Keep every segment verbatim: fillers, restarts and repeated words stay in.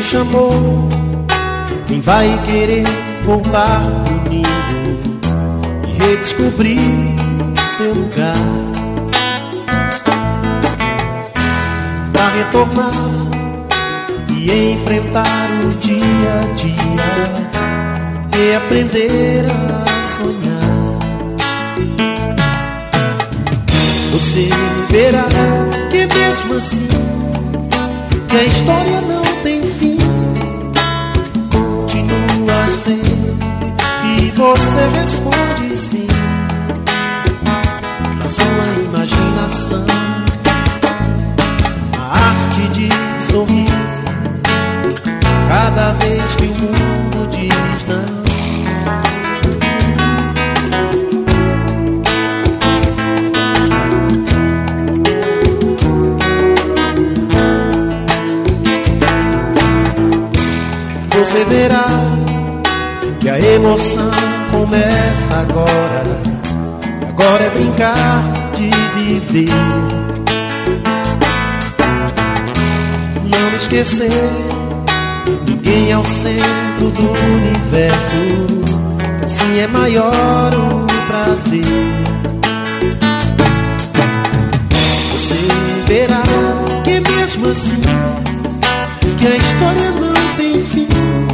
chamou, quem vai querer voltar pro ninho e redescobrir seu lugar, pra retornar e enfrentar o dia a dia e aprender a sonhar. Você verá que mesmo assim, que a história não tem fim, continua sempre que você responde sim. A sua imaginação, a arte de sorrir, cada vez que o mundo diz não. Você verá que a emoção começa agora. Agora é brincar de viver, não esquecer, ninguém é o centro do universo, que assim é maior o prazer. Você verá que mesmo assim, que a história não tem fim,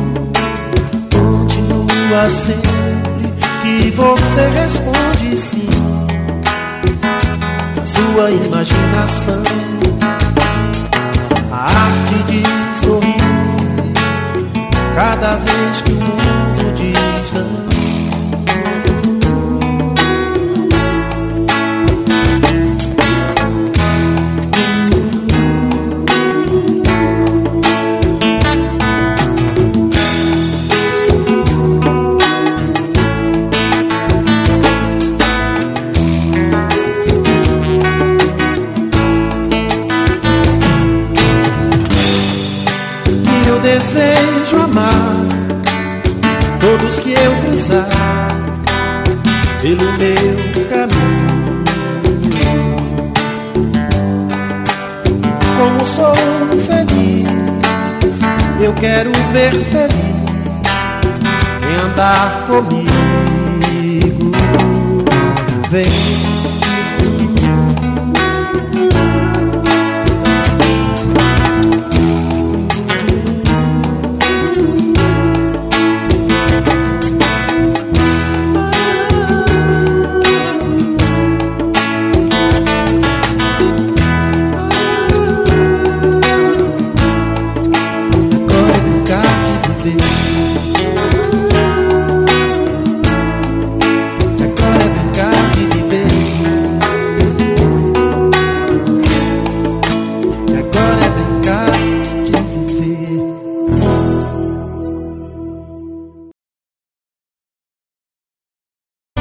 continua sempre que você responde sim. A sua imaginação, a arte de sorrir, cada vez que o mundo diz não. Desejo amar todos que eu cruzar pelo meu caminho. Como sou feliz, eu quero ver feliz quem andar comigo. Vem